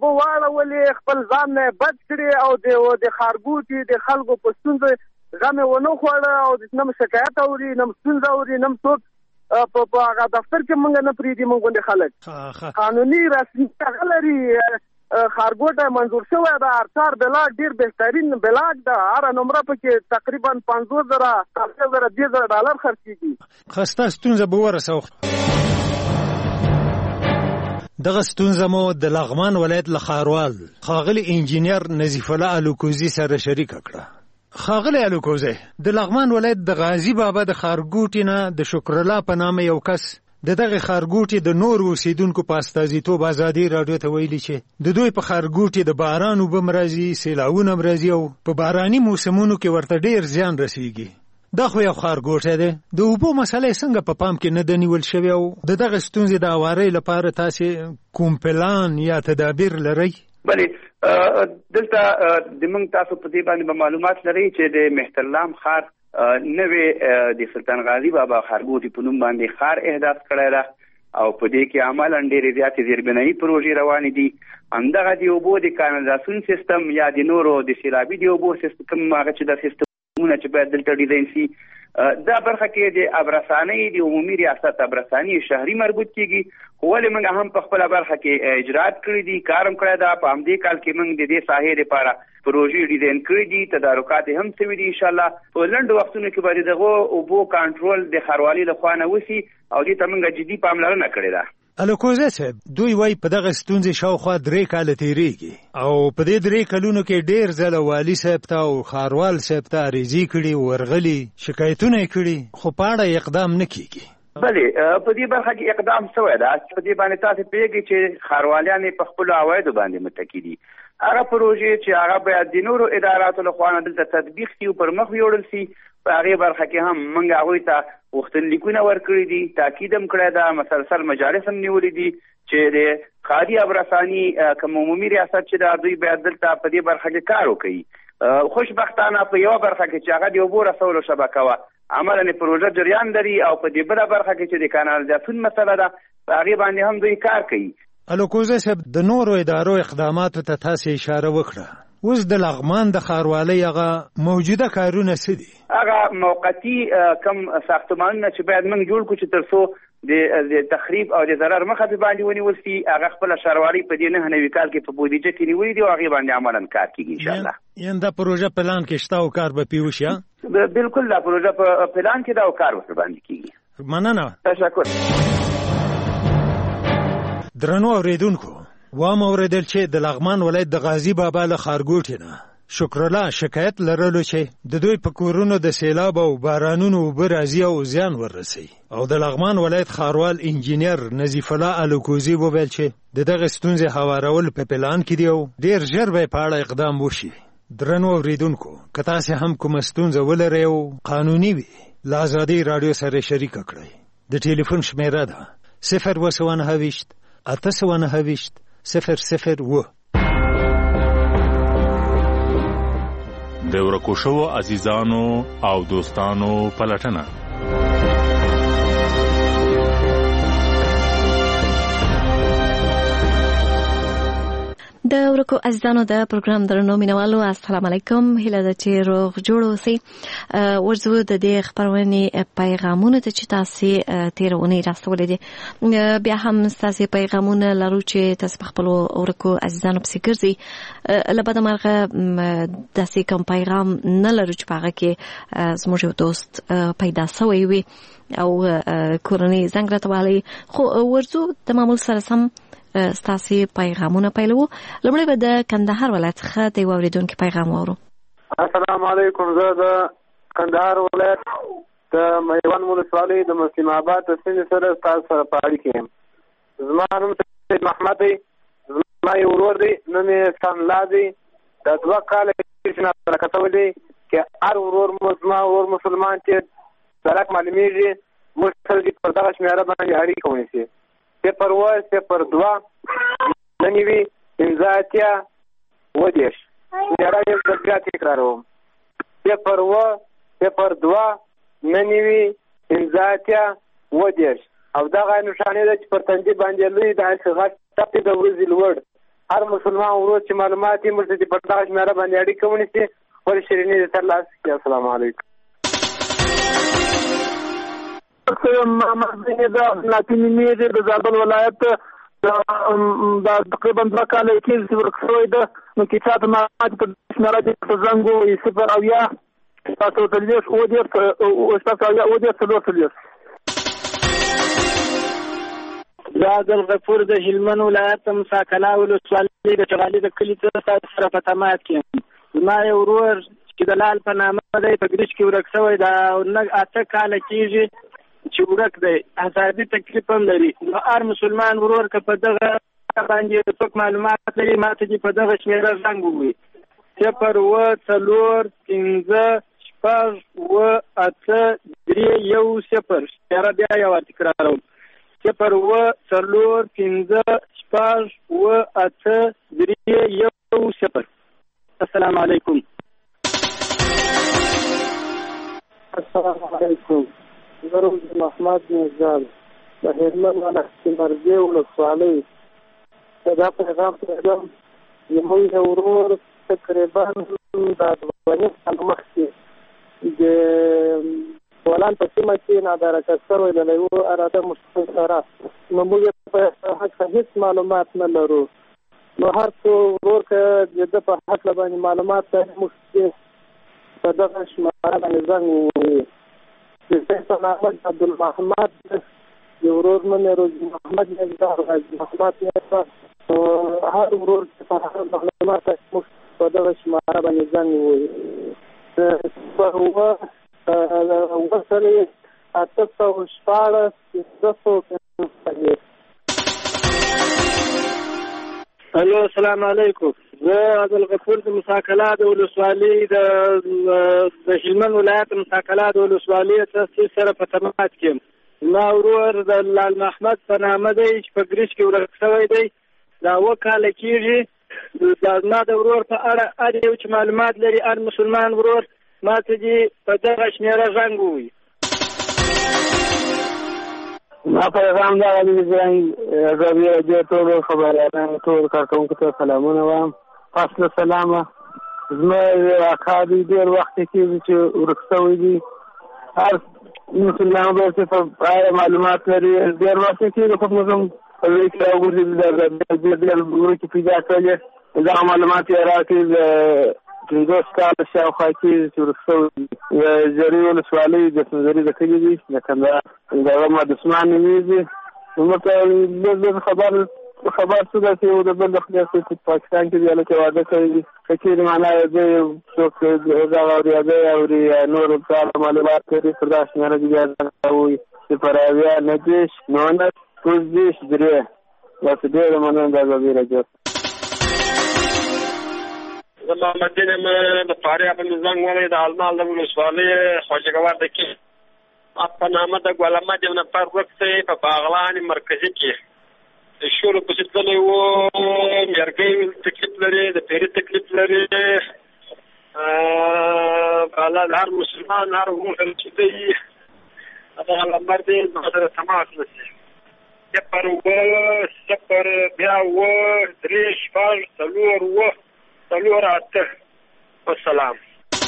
اوبه واړولې خپل ځان نه بد کړي او د ښارګوټي د خلکو په ستونزه غم ونه خوړه او نه شکایت اوري نه ستونزه اوري نه څوک په هغه دفتر کې مونږ نه پریدي مونږ خلک قانوني رسمي غلري ښارګوټه منظور شوی دا ارچار بلاک ډیر بهترین بلاک ده هر نمره پکې تقریبا 50,000 $10,000 خرڅيږي خسته ستونزه به ورسو دغه ستونزه مو د لغمان ولایت لخاروال خاغلی انجینیر نظیف الله الوکوزی سره شریک کړه خاغلی الوکوزی د لغمان ولایت د غازی بابا د خارګوټی نه د شکر الله په نامه یو کس دغه خارګوټی د نور اوسیدونکو په استازیتوب ازادي رادیو ته ویلي چې د دوی په خارګوټی د باران او بمرازي سیلاوونه مرزي او په باراني موسمونو کې ورته ډیر زیان رسیږي دا خو یو خارګوټی دی د اوبو مسلې څنګه په پام کې نه د نیول شوی او دغه ستونزې د اوارۍ لپاره تاسو کوم پلان یا تدابیر لرئ؟ بلې دلته د موږ تاسو په دې باندې معلومات لرئ چې د مهترلام ښار نوې د سلطان غازی بابا خارګوټي په نوم باندې ښار احداث کړی ده او په دې کې عملاً ډېرې زیاتې زیربنایي پروژې روانې دي همدغه د اوبو د کانالیزاسیون سیستم یا د نورو د سیلابي د اوبو سیستم هغه چې د سیستمونه چې باید دلته ډیزاین شي دا برخه کې د ابرسانۍ د عمومي ریاست ابرساني شهري مربوط کیږي خو ولې موږ هم په خپل برخه کې اجرات کړی دي کارم کړی دا په همدې کال کې موږ د دې ساحې لپاره پروژې ډیزاین کړی دي تدارکات هم شوي دي ان شاء الله په لنډ وختونو کې به دغه اوبو کنټرول د ښاروالۍ لخوا نه وشي او دې ته موږ جدي پاملرنه کړې ده الوکوزی صاحب دوی وایي په دغه ستونزې شاوخوا 3 کاله تیریږي او په دې 3 کلونو کې ډیر ځله والي صاحب ته او ښاروال صاحب ته عریضې کړي ورغلي شکایتونه یې کړي خو په اړه اقدام نه کیږي بلې په دې برخه کې اقدام شوی ده په دې باندې تاسو پیږي چې ښارواليان په خپل عوایدو باندې متکی دي هغه پروژې چې هغه باید د نورو اداراتو لخوا نه دلته تطبیق شي او پر مخ وړل شي په هغه برخه کې هم موږ هغوی ته غوښتنلیکونه ورکړي دي تاکید هم کړی ده مسلسل مجالس هم نیولي دي چې د ښاري ابرساني کوم عمومي ریاست چې دا دوی باید دلته په دې برخه کې کار وکړي خوشبختانه په یو برخه کې چې هغه د اوبو رسولو شبکه وه عملاً پروژه جریان لري او په دې بله برخه کې چې د کانالیزاسیون مسله ده په هغې باندې هم دوی کار کوي الوکوزی صاحب د نورو ادارو اقداماتو ته تاسو اشاره وکړه اوس د لغمان د ښاروالۍ هغه موجوده کارونه څه دي هغه موقتي کم ساختمانونه چې باید موږ جوړ کړو چې تر څو د تخریب او د ضرر مخه په باندې ونیول شي هغه خپله ښاروالۍ په دې 9 کال کې په بودیجه کې نیولي دي او هغې باندې عملاً کار کېږي انشاءالله یعنې دا پروژه پلان کې شته او کار به پې وشي بالکل دا پروژه په پلان کې ده او کار ورته باندې کېږي مننه تشکر درنو اورېدونکو وام اورېدل چې د لغمان ولایت د غازی بابا له ښارګوټي نه شکر الله شکایت لرلو چې د دوی په کورونو د سیلاب او بارانونو اوبه راځي او زیان ورسوي او د لغمان ولایت ښاروال انجینیر نظیف الله الوکوزی وویل چې د دغه ستونزې هوارول په پلان کې دي او ډېر ژر به په اړه اقدام وشي درنو اورېدونکو که تاسې هم کومه ستونزه ولرئ او قانوني وي له ازادۍ راډیو سره شریکه کړئ د ټلیفون شمیره ده 029 829 001 د ورکو شوو عزیزانو او دوستانو پلټنه د ورکو عزیزانو د پروګرام درنو مینوالو السلام علیکم هیله ده چې روغ جوړ اوسئ ورځو د دې خپرونې پیغامونه ته چې تاسو تېره اونۍ راستولې دي بیا هم تاسو پیغامونه لرو چې تاسو په خپلو ورکو عزیزانو پسې ګرځئ له بده مرغه داسې کوم پیغام نه لرو چې په هغه کې زموږ یو دوست پیدا سوی وي او کورنۍ زنګ راته والی خو ورځو د معمول سره سم ستاسو پیغامونه پیلو لمړی به د کندهار ولایت څخه د اوریدونکو پیغام وورو السلام علیکم زه د کندهار ولایت د میوند ولسوالۍ د مسلم آباد د سیمې سره تاسو سره په اړیکه یم زما نوم سید محمد دی زما یو ورور دی نوم یې سانلا دی د 2 کاله چې نه کتولې چې هر ورور زما ورور مسلمان چې سرک معلومیږي موږ سره په دغه شمیره باندې اړیکه ونیسي صفر 2 ننوي 15 ودیش شمیره یې بیا تکراروم 0 2 ننوي 15 ودیش او دغه نشانه ده چې پر تندي باندې لوی د غټ ټپې د ورځې لوړ هر مسلمان ورور چې معلومات یې موږ ته په دغه شمیره باندې اړیکه ونیسي خپل شیریني دې ترلاسه کړي. السلام علیکم. محمد بن ناتی نومېږي، د زابل ولایت دا تقریبا 2 کاله کېږي چې ورک شوی ده. نو که چاته معلومات په شمیره دې په زنګ ووایي 0 دا عبدالغفور د هلمند ولایت مساکلا ولسوالۍ د چغالي د کلي سره په تماس کې یم. زما یو ورور چې د لال په نامه دی په ګریج کې ورک شوی دا 8 کاله کېږي چې ورک دی. اعصابي تکلیف هم لري. نو هر مسلمان ورور که په دغه باندې څوک معلومات لري ماته دې په دغه شمېره زنګ ووایي 0 4 5 6 8 3 1 0. شمېره بیا یو تکراروم 0 4 5 6 8 3 1 0. السلام علیکم. السلام علیکم. زه محمد نزال د هلمند ولایت مرګي ولسوالۍ دا پیغام پیغام زموږ ورور تقریبا د 2 کال مخکې د ولان په سیمه کې نادرکه شوی د یو اراده مشکل سره نو موږ په حق هیڅ معلومات نه لرو. نو هر څو ورور که د په حق باندې معلومات لري موږ په دغه شماره باندې زنګ ووایي. د احمد عبدالمحمد د ورور نوم یې روزي محمد نزار محمد نزار. هر ورور چې په هر معلومات موږ په دغه شماره باندې زنګ ووایي. الو السلام علیکم. زه عبدالغفور د مساکلا د ولسوالۍ د هلمند ولایت مساکلا د ولسوالۍ تاسیس سره په تماس کې یم. زما ورور د لال محمد په نامه دی چې په ګریج کې ورک شوی دی دا 2 کاله کېږي. زما د ورور په اړه هر یو چې معلومات لري هر مسلمان ورور ماته دې په دغه شمېره زنګ ووایي. ما پیغام دا غلی زنګ ربیع دې ټولو خبریالانو ټول کارکوونکو ته سلامونه وایم. فصل سلامه. زما اکا دی ډېر وخت کېږي چې ورک شوی دی. هر مسلمان به چې په اړه معلومات لري ډېر وخت کېږي خو موږ هم په دې کې راوګرځي ډېر ورکې پیدا کړي دا معلومات یې راکړي 50 کاله شاوخوا کېږي چې ورک شوی دی. زري ولسوالۍ د سنځري د کلي دی د کندهار دغه محمد نومېږي. موږ ته خبر څه ده چې د بل خدای په پاکستان کې دی هلته واده کړی دي که چېرې معنا دی څوک دغه اوري اوري نور کار معلومات لري پر دا شمېره دې بیا ووایي 0 9 19 3 داسې ډېره مننه د ازادۍ راډیو. زه محمد دین یم د فاریاب مې زنګ ووهی د المال د ولسوالۍ خواجګوار د کې په نامه د ګل احمد یو نفر ورک شوی په باغلان مرکزي کې د شولو پسې تللی و. میرګۍ تکلیف لري د پیري تکلیف لري. هر مسلمان هر ورور چې دی هغه نمبر دی زما سره تماس وکړي 0 بیا 3 4 8. والسلام.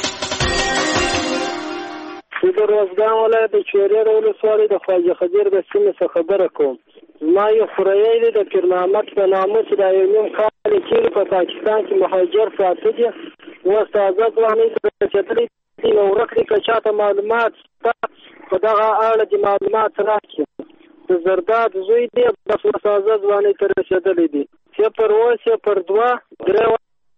د روزګان ولایت د چوریر ولسوالۍ د خواجه خضر د سیمې څخه خبره کوم. زما یو خوریی دی د پیر محمد په نامه چې دا 1 نیم کال کېږي په پاکستان کې مهاجر پراته دي. اوس تازه ځوانۍ ته رسېدلی دي. نو ورک دي که چاته معلومات شته په دغه اړه دې معلومات راکړي. د زرداد زوی دی بس اوس تازه ځوانۍ ته رسېدلی دي. 0 2 3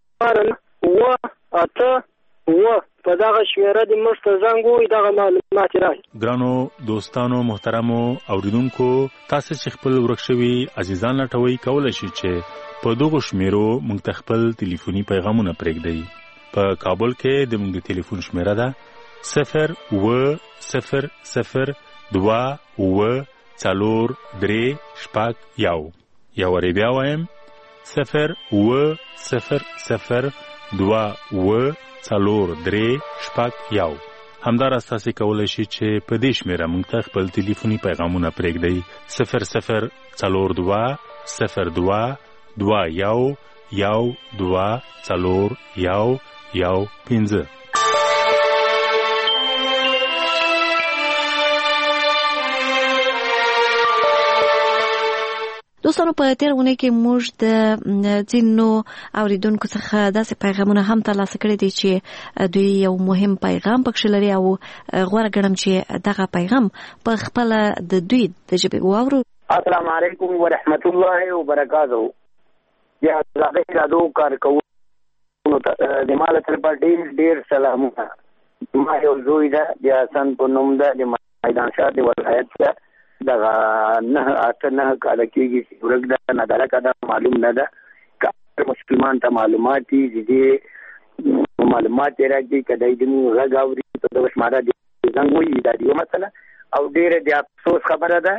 په دغه شمیره د موږ ته زنګ ووایي دغه معلومات راکړي. ګرانو دوستانو محترمو اوریدونکو تاسو چې خپل ورک شوي عزیزان لټوئ کولی شئ چې په دغو شمیرو موږ ته خپل ټلیفوني پیغامونه پرېږدئ. په کابل کې د موږ د ټلیفون شمیره ده 0 0 0 2 4 3 1. یا وری بیا وایم 0 0 0 2 4 3 1. همداراز تاسو کولی شئ چې په دې شمیره موږ ته خپل ټلیفوني پیغامونه پرېږدئ 0 0 4 2 0 2 2 1 0124115. دوستانو په تیر غونډه کې موږ د ځینو اوریدونکو څخه داسې پیغامونه هم ترلاسه کړي دي چې دوی یو مهم پیغام پکښې لري او غوره ګڼم چې دغه پیغام په خپله د دوی د ژبې واورو. السلام علیکم ورحمت الله وبرکاته. یا زاده رادو کارکوونکو ته د ما له طرفه ډېر سلامونه. ما یو زوی ده د حسن په نوم ده د میدان شاه د ولایت ده. دغه 9 کاله کېږي چې ورک ده ندرکه ده معلوم نه ده. که مسلمان ته معلومات دي دې معلومات یې راکړي که دی زموږ غږ اوري په دغه شماره د زنګ ووایي. دا د یو مسله او ډېره د افسوس خبره ده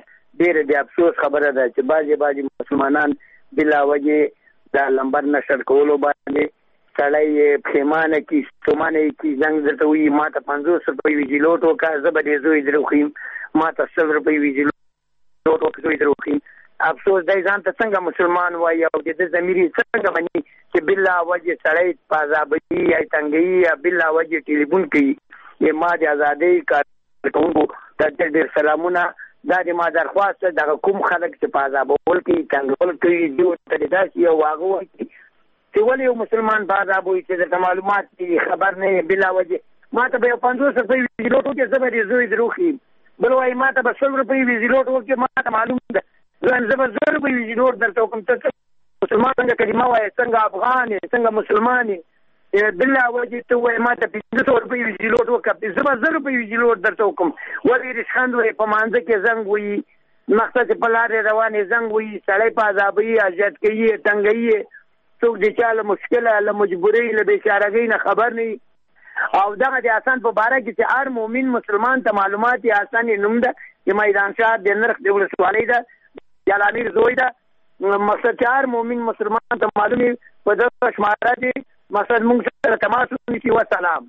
چې بعضې مسلمانان بلا وجې دا لمبر نشر کولو باندې سړی پښیمانه کي ستومانه یې کي زنګ درته وایي ما ته 50 روپۍ ویجیلوټ وکړه زه به دې زوی در وښیم ما ته 100 روپۍ ویجیلوټ وکړه زوی در وښیم. افسوس دی ځان ته څنګه مسلمان وایي او د ده ضمیر یې څنګه مني چې بلا وجې سړی په عذابوي یا تنګوي یا بلا وجې ټلیفون کوي. ما د ازادۍ کارکوونکو ته ډېر سلامونه. دا د ما درخواست دغه کوم خلک چې په عذابول کوي تنګول کوي دوی ته داسې یو واغه وکړي چې ولې یو مسلمان په عذاب وي چې درته معلومات خبر نه بلا وجې ما ته به یو 50 روپۍ ویجیلوټ وکړي زه به دې زوی در وښیم. بل وایي ما ته به 100 روپۍ ویجیلوټ وکړي ما ته معلوم ده زه به 100 روپۍ ویجیلوټ درته وکړم. ته مسلمان څنګه کلمه وایې څنګه افغان یې څنګه مسلمان یې بلا وجې ته وایې ما ته 500 روپۍ ویجیلوټ وکړه زه به 100 روپۍ ویجیلوټ درته وکړم. ولې رسخند وایي په مانځه کې زنګ وایي مقصد په لارې روانې زنګ وایي سړی په عذابوي اذیت کوي تنګوي څوک د چا له مشکله له مجبورۍ له بېچارګۍ نه خبر نه وي. او دغه د حسن په باره کې چې هر مؤمن مسلمان ته معلومات یې حسن یې نوم ده چې میدان شاه د نرخ د ولسوالۍ ده جلامیر زوی ده. مقصد چې هر مؤمن مسلمان ته معلوم وي په دغه شماره کې مقصد موږ سره تماس ونیسي. وسلام.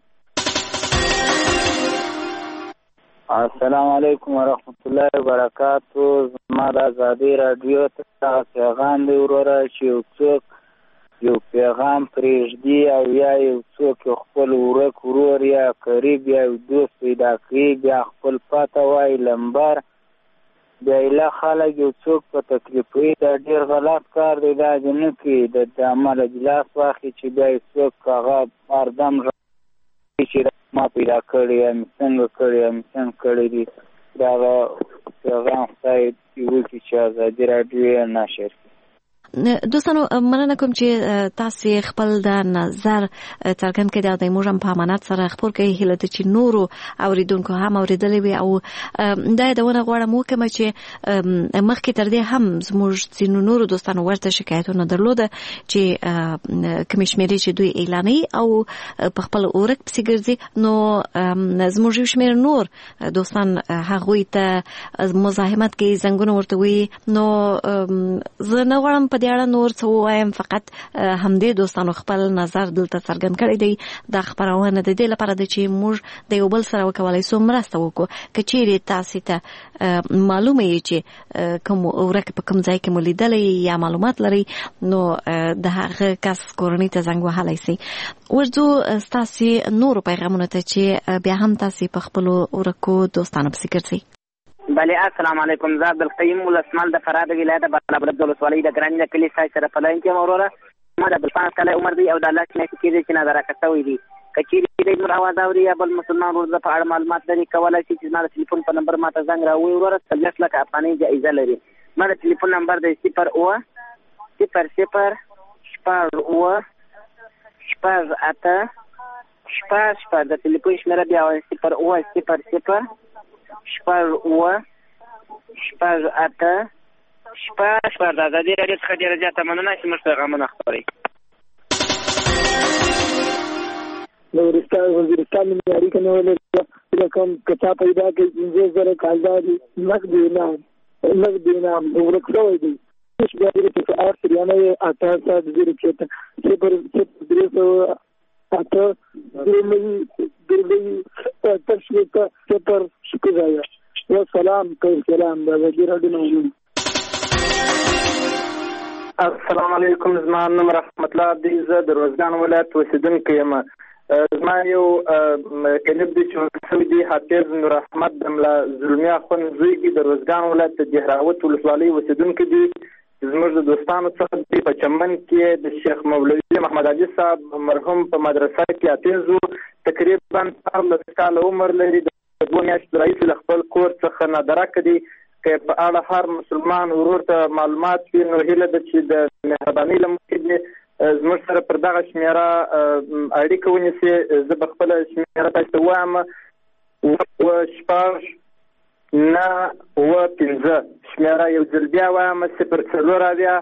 السلام علیکم ورحمت الله وبرکاتو. زما د ازادۍ راډیو ته پیغام دی وروره چې یو څوک یو پیغام پرېږدي او یا یو څوک یو خپل ورک ورور یا قریب یا یو دوست پیدا کړي بیا خپل پاته وایي لمبر بیا ایله خلک یو څوک په تکلیف وي دا ډېر غلط کار دی. دا دې نه کوي د عمله اجلاس واخلي چې بیا یو څوک هغه هردم چې ما پیدا کړی یا مې څنګه کړی یا مې څنګه کړی دي دغه پیغام خدای دې وکړي چې ازادي راډیو یې نشر کړي. دوستانو مننه کوم چې تاسو خپل د نظر څرګند کړئ او د موږ هم په امانت سره خبر کوي هله چې نورو اوریدونکو هم اوریدلې وي او دا دونه غواړم وکم چې مخکې تر دې هم زموږ ځینو نورو دوستانو ورته شکایتونه درلوده چې کمیشمري چې دوی اعلاني او په خپل اورک پسې ګرځي نو زموږ یو شمېر نور دوستان هغوی ته مزاحمت کوي زنګونه ورته وي. نو زه نه غواړم په دې اړه نور څه ووایم فقط همدې دوستانو خپل نظر دلته څرګند کړی دی. دا خبرونه د دې لپاره ده چې موږ د یو بل سره وکولای سو مرسته وکړو. که چیرې تاسو ته معلومه یې چې کوم ورک په کوم ځای کې مو لیدلی یا معلومات لري نو د هغه کس کورنۍ ته زنګ وهلی سئ. ورځو ستاسو نورو پیغامونو ته چې بیا هم تاسو په خپلو ورکو دوستانو پسې ګرځئ. بله السلام علیکم. زه عبدالقیم ولسمال د فراه د ولایت بالابلد ولسوالۍ د ګراني د کلي ستاسو سره په لاین کې یم وروره. ما د 15 کاله عمر دی او د الله میاشتې کېږي چې نظارکه شوی دي. که چیرې د نور اواز اوري یا بل مسلمان ورځ په اړه معلومات لري کولی شي چې زما د ټلیفون په نمبر ما ته زنګ راووایي وروره. 40 لکه افغانۍ جایزه لري. ما د ټلیفون نمبر دی 0 0 0 شپږ د ټلیفون شمېره بیا وایي 0 0 0 شپږ د ازادي راډیو څخه ډېره زیاته مننه چې موږ پیغامونه خپروي. د وزیرستان مې اړیکه نیولې ده کوم که چا پیدا کړي 15,000 کالدار نقد انعام ورک شوی دی. بیا دې چې 8 شکریہ. والسلام. السلام علیکم. زما نوم رحمت الله دی. زه د روزګان ولایت اوسېدونکی یم. زما یو کلیپ دی چې شوی دی حافظ نور احمد د ملا زلمي اخوند زوی دی. د روزګان ولایت د دهراوت ولسوالۍ اوسېدونکی دی. زموږ د دوستانو څخه دی په چمن کې د شیخ مولوي محمد علي صاحب مرحوم په مدرسه کې حافظ تقریبا 14 کاله عمر لري. د 2 میاشتو راهیسې له خپل کور څخه نادرکه دی. که په اړه هر مسلمان ورور ته معلومات وي نو هیله ده چې د مهربانۍ له مخې زموږ سره پر دغه شمېره اړیکه ونیسي. زه به خپله شمېره تاسو ته وایم: 6 9 5 شمېره یو ځل بیا وایم: 0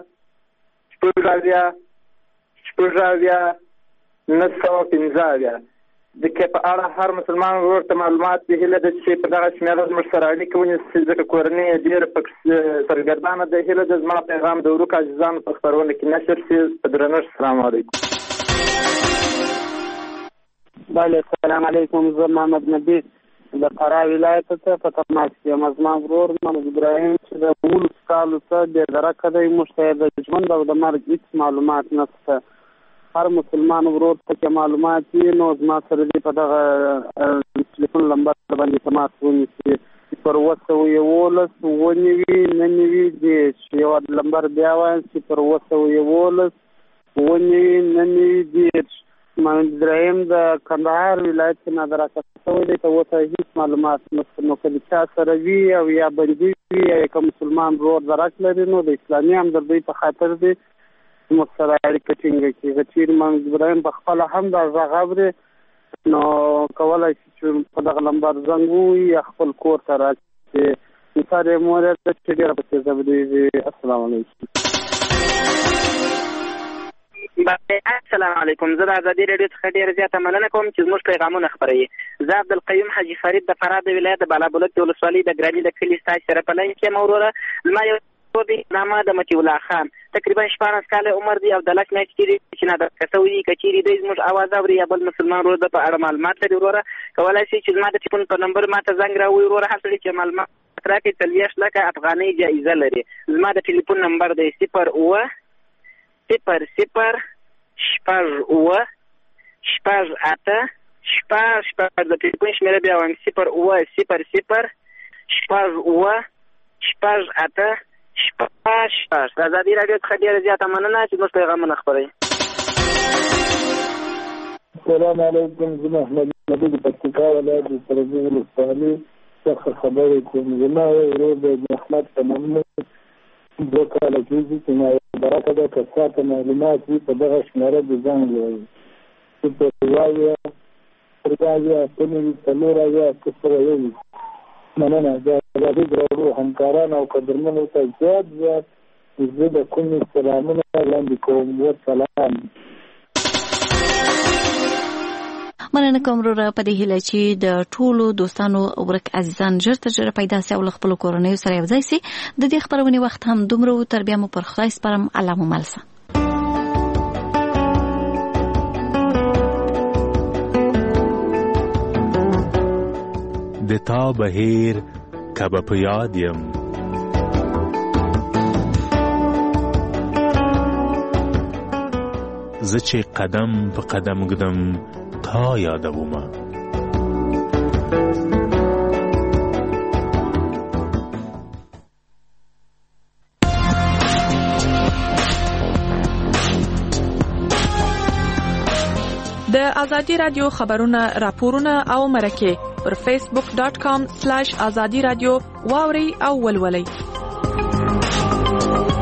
4 915. د کې په اړه هر مسلمان ورور ته معلومات وي. هیله ده چې په دغه شمېره زموږ سره اړیکه ونیسي ځکه کورنۍ یې ډېره پکې سرګردانه ده. هیله ده زما پیغام د ورکو عزیزانو په خپرونه کې نشر شي. په درنښت السلام علیکم. بله السلام علیکم. زه محمد نبی د فراه ولایت ته په تماس کې یم. زما ورور محمد ابراهیم چې د 19 کالو څخه بېدرکه دی. موږ ته د ژوند او د مرګ هېڅ معلومات نشته. هر مسلمان ورور ته چې معلومات وي نو زما سره دې په دغه تلیفون نمبر باندې تماس ونیسي. 011 9 یو نمبر بیا وایم: 011 9 محمد ابراهیم د کندهار ولایت کې نادرکه شوی دی. ته اوسه هېڅ معلومات نشته. نو که د چا سره وي او یا بندي وي یا که مسلمان ورور درک لري نو د اسلامي همدردۍ په خاطر دی موږ سره اړیکه ټینګه کړي. که چېرې محمد ابراهیم پخپله هم دا غږ اوري نو کولی شي چې په دغه نمبر زنګ ووهي یا خپل کور ته راشي. مثال یې موریا ده چې ډېره پکې ضبطېږي. السلام علیکم. السلام علیکم. زه د ازادي راډیو څخه ډېره زیاته مننه کوم چې زموږ پیغامونه خپروي. زه عبدالقیوم حاجي فرید د فراه د ولایت د بالابلوک د ولسوالۍ د ګراني د کلي ستاسو سره په لاین کې یم. وروره زما یو نامه د مطیع الله خان تقریبا 14 کاله عمر دی او د لس میاشتې دی چې نادرکه شوی دی. که چېرې دی زموږ اواز اوري یا بل مسلمان ورور د په اړه معلومات لري وروره کولی شي چې زما د ټلیفون په نمبر ما ته زنګ راووهي. وروره هر سړي چې معلومات راکړي 40 لکه افغانۍ جایزه لري. زما د ټلیفون نمبر دی 0 0 0 0 شپږ 8 شپږ د ټلیفون شمېره بیا وایم: 0 0 0 شپږ 8 شپږ. د ازادي راډیو څخه ډېره زیاته مننه چې زموږ پیغامونه خپروي. السلام علیکم. زه محمد نبی د پکتیکا ولایت د سربي ولسوالۍ څخه خبرې کوم. زما یو ورور د احمد په نوم 2 کاله کېږي چې نادرکه ده. که چا ته معلومات وي په دغه شمېره د زنګ ووهي: 0 مننه. د ازادي راډیو همکاران او قدرمنو ته زیات زه د کومې سلامونه وړاندې کوم. والسلام. مننه کوم وروره په دې هیله چې د ټولو دوستانو ورک عزیزان ژر تر ژره پیدا سي او له خپلو کورنیو سره یوځای سي. د دې خپرونې وخت هم دومره و. تر بیا مو پر خدای سپارم. الله مو مل شه. د تا بهیر کبه په یاد یم زه چې قدم په قدم ږدم تا یادومه. د ازادي راډیو خبرونه راپورونه او مرکه پر facebook.com/azadi radio واوري او ولولئ.